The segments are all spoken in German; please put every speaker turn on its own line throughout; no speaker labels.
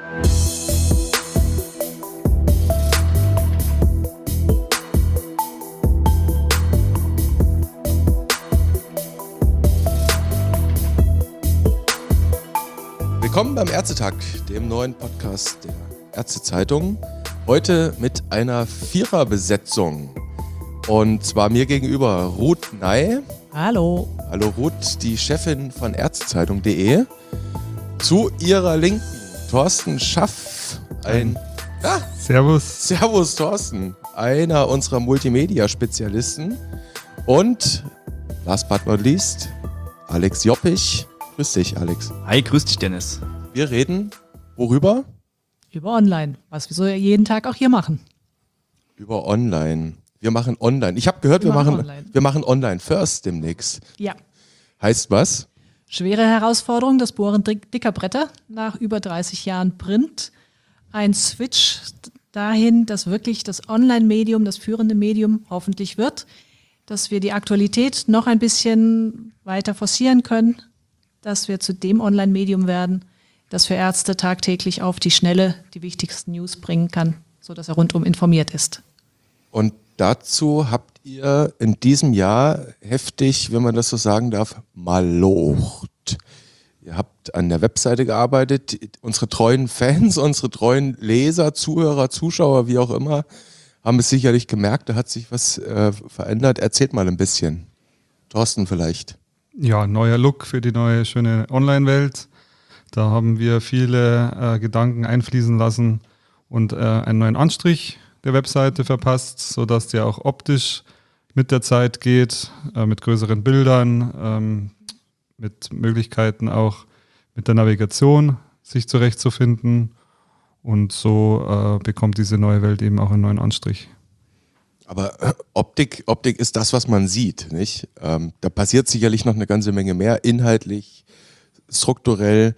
Willkommen beim Ärztetag, dem neuen Podcast der Ärztezeitung. Heute mit einer Viererbesetzung. Und zwar mir gegenüber Ruth Ney.
Hallo.
Hallo Ruth, die Chefin von Ärztezeitung.de. Zu ihrer Linken Thorsten Schaff. Servus Thorsten. Einer unserer Multimedia-Spezialisten. Und last but not least, Alex Joppich. Grüß dich, Alex.
Hi, grüß dich, Dennis.
Wir reden worüber?
Über Online, was wir so jeden Tag auch hier machen.
Über Online. Wir machen Online. Ich habe gehört, wir machen Online first demnächst.
Ja.
Heißt was?
Schwere Herausforderung, das Bohren dicker Bretter nach über 30 Jahren Print. Ein Switch dahin, dass wirklich das Online-Medium das führende Medium hoffentlich wird, dass wir die Aktualität noch ein bisschen weiter forcieren können, dass wir zu dem Online-Medium werden, das für Ärzte tagtäglich auf die Schnelle die wichtigsten News bringen kann, sodass er rundum informiert ist.
Und dazu habt ihr in diesem Jahr heftig, wenn man das so sagen darf, malocht. Ihr habt an der Webseite gearbeitet. Unsere treuen Fans, unsere treuen Leser, Zuhörer, Zuschauer, wie auch immer, haben es sicherlich gemerkt, da hat sich was verändert. Erzählt mal ein bisschen. Thorsten vielleicht.
Ja, neuer Look für die neue schöne Online-Welt. Da haben wir viele Gedanken einfließen lassen und einen neuen Anstrich der Webseite verpasst, sodass der auch optisch mit der Zeit geht, mit größeren Bildern, mit Möglichkeiten auch mit der Navigation sich zurechtzufinden. Und so bekommt diese neue Welt eben auch einen neuen Anstrich.
Aber Optik ist das, was man sieht, nicht? Da passiert sicherlich noch eine ganze Menge mehr, inhaltlich, strukturell.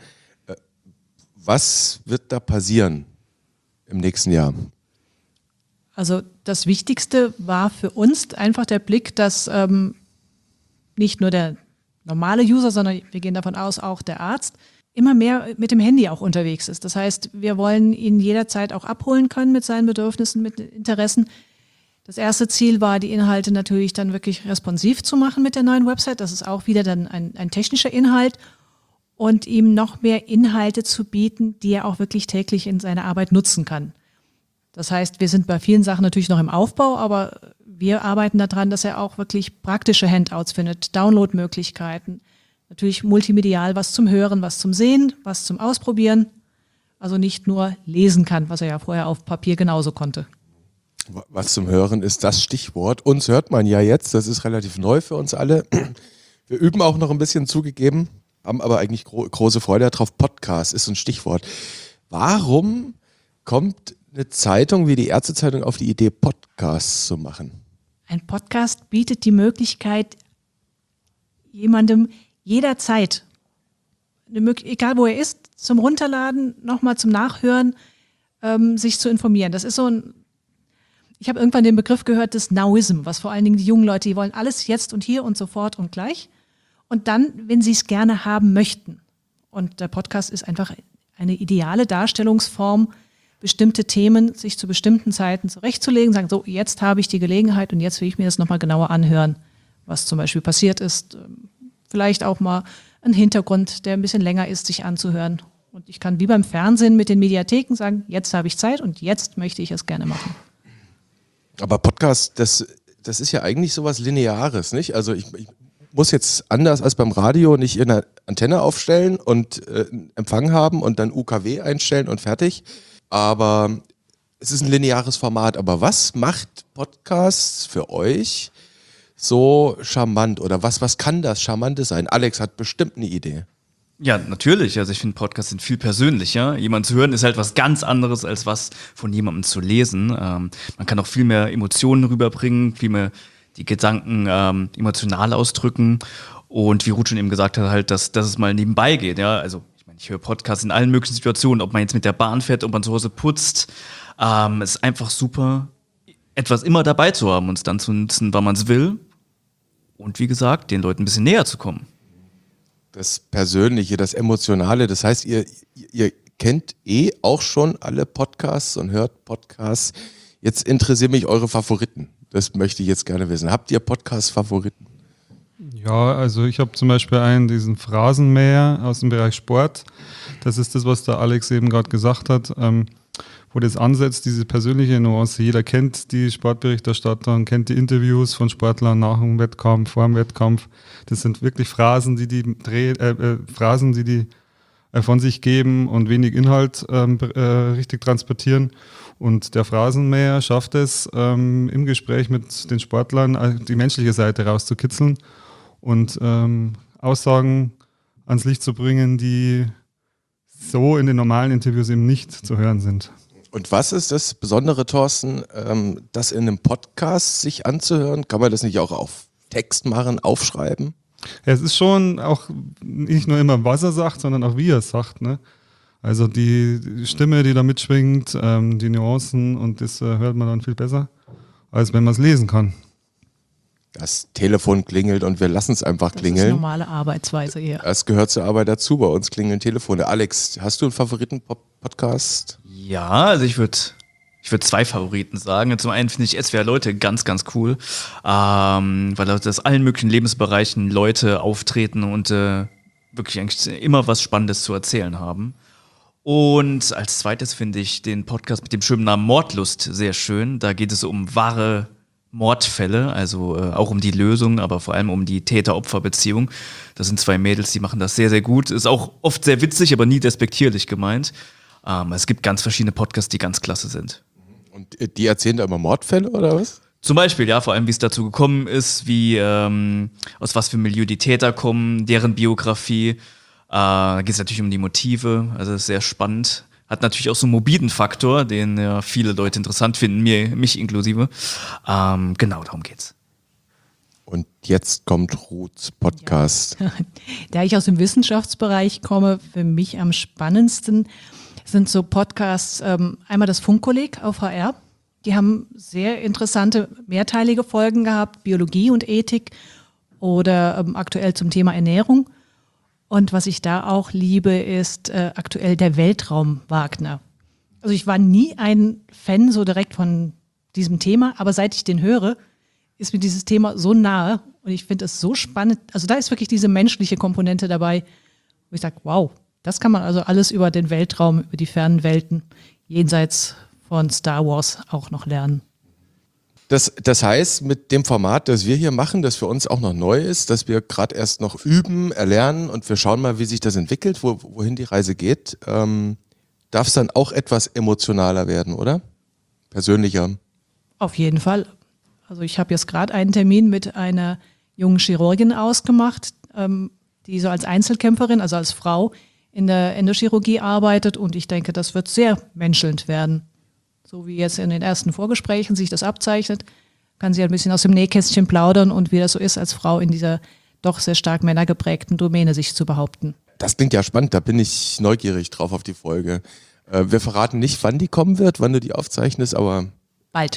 Was wird da passieren im nächsten Jahr?
Also das Wichtigste war für uns einfach der Blick, dass nicht nur der normale User, sondern wir gehen davon aus, auch der Arzt, immer mehr mit dem Handy auch unterwegs ist. Das heißt, wir wollen ihn jederzeit auch abholen können mit seinen Bedürfnissen, mit Interessen. Das erste Ziel war, die Inhalte natürlich dann wirklich responsiv zu machen mit der neuen Website. Das ist auch wieder dann ein technischer Inhalt und ihm noch mehr Inhalte zu bieten, die er auch wirklich täglich in seiner Arbeit nutzen kann. Das heißt, wir sind bei vielen Sachen natürlich noch im Aufbau, aber wir arbeiten daran, dass er auch wirklich praktische Handouts findet, Downloadmöglichkeiten, natürlich multimedial was zum Hören, was zum Sehen, was zum Ausprobieren. Also nicht nur lesen kann, was er ja vorher auf Papier genauso konnte.
Was zum Hören ist das Stichwort. Uns hört man ja jetzt, das ist relativ neu für uns alle. Wir üben auch noch ein bisschen zugegeben, haben aber eigentlich große Freude darauf. Podcast ist ein Stichwort. Warum kommt eine Zeitung wie die Ärztezeitung auf die Idee, Podcasts zu machen?
Ein Podcast bietet die Möglichkeit, jemandem jederzeit, egal wo er ist, zum Runterladen, nochmal zum Nachhören, sich zu informieren. Das ist so ich habe irgendwann den Begriff gehört des Nowism, was vor allen Dingen die jungen Leute, die wollen alles jetzt und hier und sofort und gleich. Und dann, wenn sie es gerne haben möchten. Und der Podcast ist einfach eine ideale Darstellungsform, bestimmte Themen sich zu bestimmten Zeiten zurechtzulegen, sagen, so, jetzt habe ich die Gelegenheit und jetzt will ich mir das nochmal genauer anhören, was zum Beispiel passiert ist. Vielleicht auch mal einen Hintergrund, der ein bisschen länger ist, sich anzuhören. Und ich kann wie beim Fernsehen mit den Mediatheken sagen, jetzt habe ich Zeit und jetzt möchte ich es gerne machen.
Aber Podcast, das ist ja eigentlich sowas Lineares, nicht? Also ich muss jetzt anders als beim Radio nicht eine Antenne aufstellen und Empfang haben und dann UKW einstellen und fertig. Aber es ist ein lineares Format. Aber was macht Podcasts für euch so charmant? Oder was kann das Charmante sein? Alex hat bestimmt eine Idee.
Ja, natürlich. Also ich finde, Podcasts sind viel persönlicher. Jemand zu hören ist halt was ganz anderes, als was von jemandem zu lesen. Man kann auch viel mehr Emotionen rüberbringen, viel mehr die Gedanken emotional ausdrücken. Und wie Ruth schon eben gesagt hat, halt, dass es mal nebenbei geht. Ja? Also ich meine, ich höre Podcasts in allen möglichen Situationen, ob man jetzt mit der Bahn fährt, ob man zu Hause putzt. Es ist einfach super, etwas immer dabei zu haben und es dann zu nutzen, wann man es will. Und wie gesagt, den Leuten ein bisschen näher zu kommen.
Das Persönliche, das Emotionale, das heißt, ihr kennt auch schon alle Podcasts und hört Podcasts. Jetzt interessieren mich eure Favoriten. Das möchte ich jetzt gerne wissen. Habt ihr Podcast-Favoriten?
Ja, also ich habe zum Beispiel diesen Phrasenmäher aus dem Bereich Sport. Das ist das, was der Alex eben gerade gesagt hat, wo das ansetzt, diese persönliche Nuance. Jeder kennt die Sportberichterstatter, kennt die Interviews von Sportlern nach dem Wettkampf, vor dem Wettkampf. Das sind wirklich Phrasen, die von sich geben und wenig Inhalt richtig transportieren. Und der Phrasenmäher schafft es, im Gespräch mit den Sportlern die menschliche Seite rauszukitzeln und Aussagen ans Licht zu bringen, die so in den normalen Interviews eben nicht zu hören sind.
Und was ist das Besondere, Thorsten, das in einem Podcast sich anzuhören? Kann man das nicht auch auf Text machen, aufschreiben?
Ja, es ist schon auch nicht nur immer, was er sagt, sondern auch wie er es sagt, ne? Also die Stimme, die da mitschwingt, die Nuancen, und das hört man dann viel besser, als wenn man es lesen kann.
Das Telefon klingelt und wir lassen es einfach klingeln.
Das ist normale Arbeitsweise hier.
Das gehört zur Arbeit dazu. Bei uns klingeln Telefone. Alex, hast du einen Favoriten-Podcast?
Ja, also ich würde 2 Favoriten sagen. Zum einen finde ich SWR Leute ganz, ganz cool, weil aus allen möglichen Lebensbereichen Leute auftreten und wirklich eigentlich immer was Spannendes zu erzählen haben. Und als zweites finde ich den Podcast mit dem schönen Namen Mordlust sehr schön. Da geht es um wahre Mordfälle, also auch um die Lösung, aber vor allem um die Täter-Opfer-Beziehung. Das sind 2 Mädels, die machen das sehr, sehr gut. Ist auch oft sehr witzig, aber nie despektierlich gemeint. Es gibt ganz verschiedene Podcasts, die ganz klasse sind.
Und die erzählen da immer Mordfälle oder was?
Zum Beispiel, ja, vor allem, wie es dazu gekommen ist, wie aus was für einem Milieu die Täter kommen, deren Biografie. Da geht es natürlich um die Motive, also das ist sehr spannend. Hat natürlich auch so einen morbiden Faktor, den ja viele Leute interessant finden, mich inklusive. Genau, darum geht's.
Und jetzt kommt Ruths Podcast.
Ja. Da ich aus dem Wissenschaftsbereich komme, für mich am spannendsten sind so Podcasts, einmal das Funkkolleg auf HR. Die haben sehr interessante mehrteilige Folgen gehabt, Biologie und Ethik oder aktuell zum Thema Ernährung. Und was ich da auch liebe, ist aktuell der Weltraum Wagner. Also ich war nie ein Fan so direkt von diesem Thema, aber seit ich den höre, ist mir dieses Thema so nahe und ich finde es so spannend. Also da ist wirklich diese menschliche Komponente dabei, wo ich sage, wow, das kann man also alles über den Weltraum, über die fernen Welten, jenseits von Star Wars auch noch lernen.
Das heißt, mit dem Format, das wir hier machen, das für uns auch noch neu ist, dass wir gerade erst noch üben, erlernen und wir schauen mal, wie sich das entwickelt, wohin die Reise geht, darf es dann auch etwas emotionaler werden, oder? Persönlicher.
Auf jeden Fall. Also ich habe jetzt gerade einen Termin mit einer jungen Chirurgin ausgemacht, die so als Einzelkämpferin, also als Frau in der Endochirurgie arbeitet und ich denke, das wird sehr menschelnd werden. So wie jetzt in den ersten Vorgesprächen sich das abzeichnet, kann sie ein bisschen aus dem Nähkästchen plaudern und wie das so ist, als Frau in dieser doch sehr stark männergeprägten Domäne sich zu behaupten.
Das klingt ja spannend, da bin ich neugierig drauf auf die Folge. Wir verraten nicht, wann die kommen wird, wann du die aufzeichnest, aber
Bald.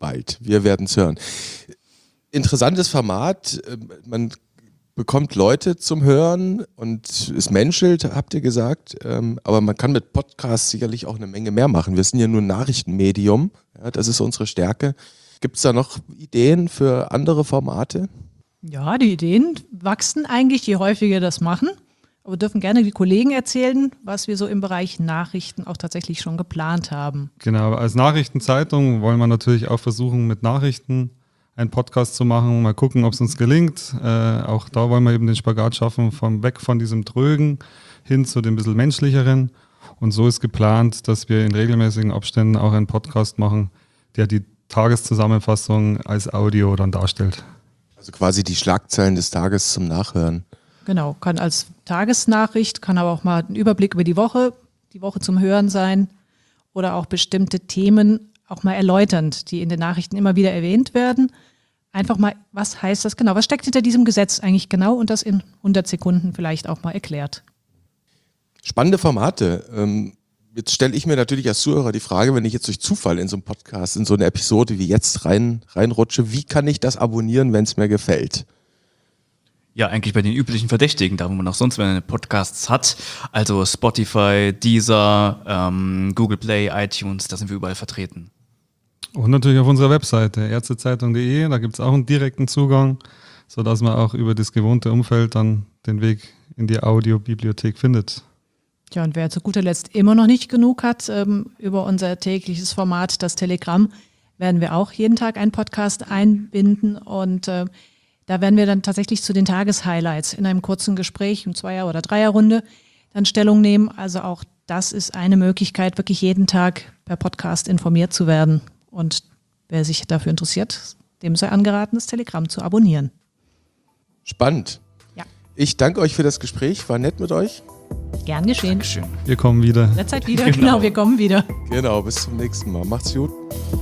Wir werden es hören. Interessantes Format, man bekommt Leute zum Hören und es menschelt, habt ihr gesagt, aber man kann mit Podcasts sicherlich auch eine Menge mehr machen. Wir sind ja nur ein Nachrichtenmedium, ja, das ist unsere Stärke. Gibt es da noch Ideen für andere Formate?
Ja, die Ideen wachsen eigentlich, je häufiger das machen. Aber dürfen gerne die Kollegen erzählen, was wir so im Bereich Nachrichten auch tatsächlich schon geplant haben.
Genau, als Nachrichtenzeitung wollen wir natürlich auch versuchen, mit Nachrichten einen Podcast zu machen, mal gucken, ob es uns gelingt. Auch da wollen wir eben den Spagat schaffen, weg von diesem Drögen hin zu dem bisschen menschlicheren. Und so ist geplant, dass wir in regelmäßigen Abständen auch einen Podcast machen, der die Tageszusammenfassung als Audio dann darstellt.
Also quasi die Schlagzeilen des Tages zum Nachhören.
Genau, kann als Tagesnachricht, kann aber auch mal ein Überblick über die Woche zum Hören sein oder auch bestimmte Themen auch mal erläuternd, die in den Nachrichten immer wieder erwähnt werden. Einfach mal, was heißt das genau? Was steckt hinter diesem Gesetz eigentlich genau? Und das in 100 Sekunden vielleicht auch mal erklärt.
Spannende Formate. Jetzt stelle ich mir natürlich als Zuhörer die Frage, wenn ich jetzt durch Zufall in so einen Podcast, in so eine Episode wie jetzt reinrutsche, wie kann ich das abonnieren, wenn es mir gefällt?
Ja, eigentlich bei den üblichen Verdächtigen, da wo man auch sonst wenn Podcasts hat. Also Spotify, Deezer, Google Play, iTunes, da sind wir überall vertreten.
Und natürlich auf unserer Webseite ärztezeitung.de, da gibt es auch einen direkten Zugang, sodass man auch über das gewohnte Umfeld dann den Weg in die Audiobibliothek findet.
Ja, und wer zu guter Letzt immer noch nicht genug hat, über unser tägliches Format, das Telegramm, werden wir auch jeden Tag einen Podcast einbinden und da werden wir dann tatsächlich zu den Tageshighlights in einem kurzen Gespräch, in 2er- oder 3er-Runde dann Stellung nehmen. Also auch das ist eine Möglichkeit, wirklich jeden Tag per Podcast informiert zu werden. Und wer sich dafür interessiert, dem sei angeraten, das Telegramm zu abonnieren.
Spannend.
Ja.
Ich danke euch für das Gespräch, war nett mit euch.
Gern geschehen.
Dankeschön.
Wir kommen wieder.
Jederzeit wieder, genau, wir kommen wieder.
Genau, bis zum nächsten Mal. Macht's gut.